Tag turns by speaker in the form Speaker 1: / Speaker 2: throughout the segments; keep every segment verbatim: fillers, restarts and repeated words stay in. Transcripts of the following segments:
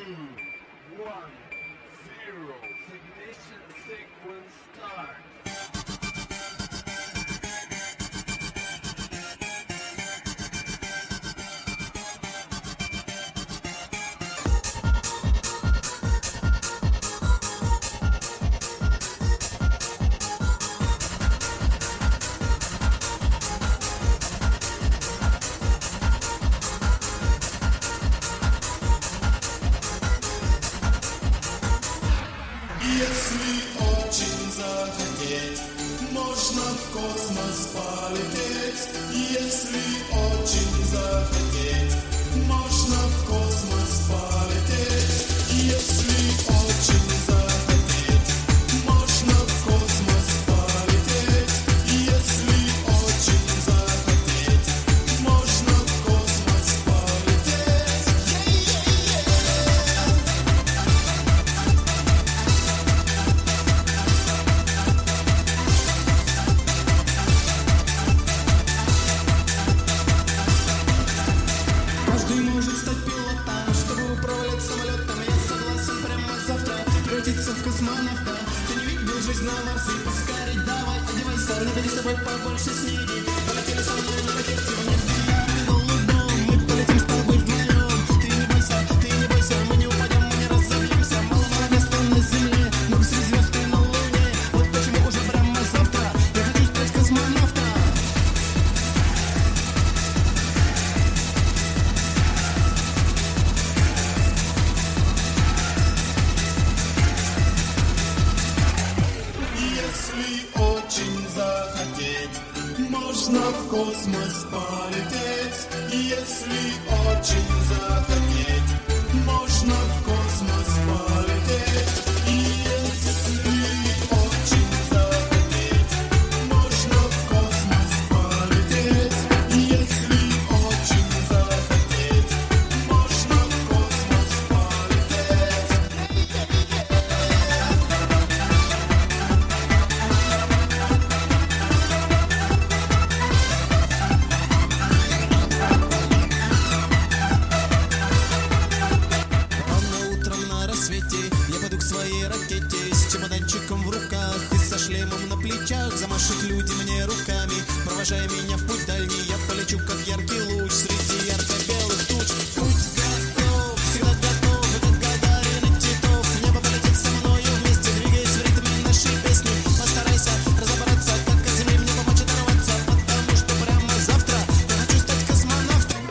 Speaker 1: one, zero. Ignition sequence start.
Speaker 2: Если очень захотеть, можно в космос полететь. Если очень захотеть, можно в космос полететь. Если очень захотеть, можно в космос полететь. Если очень захотеть, можно в космос полететь.
Speaker 3: Каждый может стать пилотом, чтобы управлять самолетом. Я согласен прямо завтра превратиться в космонавта. Ты не видел жизнь на Марсе, поскорей давай, одевайся. Набери с собой побольше снеги. Полетели со мной на ракете в небе голубом. Мы полетим с тобой вдвоем. Ты не бойся, ты не бойся, мы не упадем, мы не разобьемся. Мало места на земле, много среди звезд и на луне. Вот почему уже прямо завтра я хочу стать космонавтом.
Speaker 2: Если очень захотеть, можно в космос полететь. Если очень захотеть, можно в космос полететь. Если очень захотеть, можно в космос полететь. Если очень захотеть, можно в космос полететь.
Speaker 3: Рано утром на рассвете я пойду к своей ракете с чемоданчиком в руках и со шлемом на плечах. Замашут люди мне руками, провожая меня в путь дальний. Я полечу, как яркий луч среди ярко-белых туч. Путь готов, всегда готов, этот гагарин Титов. Небо полетит со мною вместе, двигаясь в ритме нашей песни. Постарайся разобраться, как от земли мне помочь оторваться, потому что прямо завтра я хочу стать космонавтом.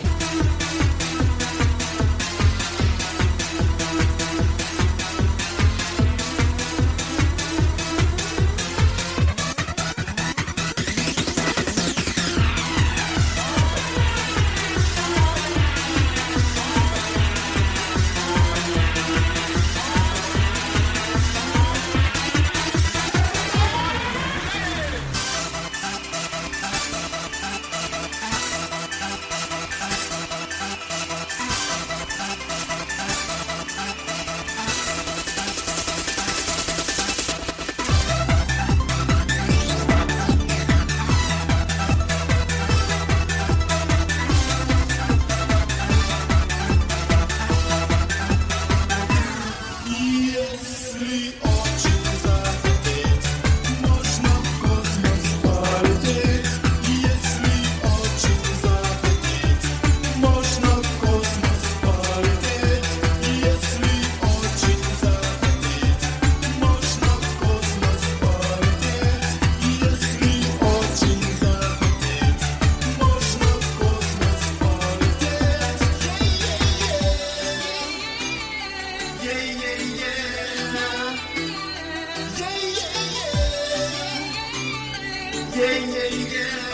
Speaker 2: Если очень захотеть, можно в космос полететь. Если очень захотеть, можно в космос полететь. Если очень захотеть, можно в космос полететь. Если очень захотеть, можно в космос полететь. Yeah, yeah, yeah. Yeah, yeah, yeah.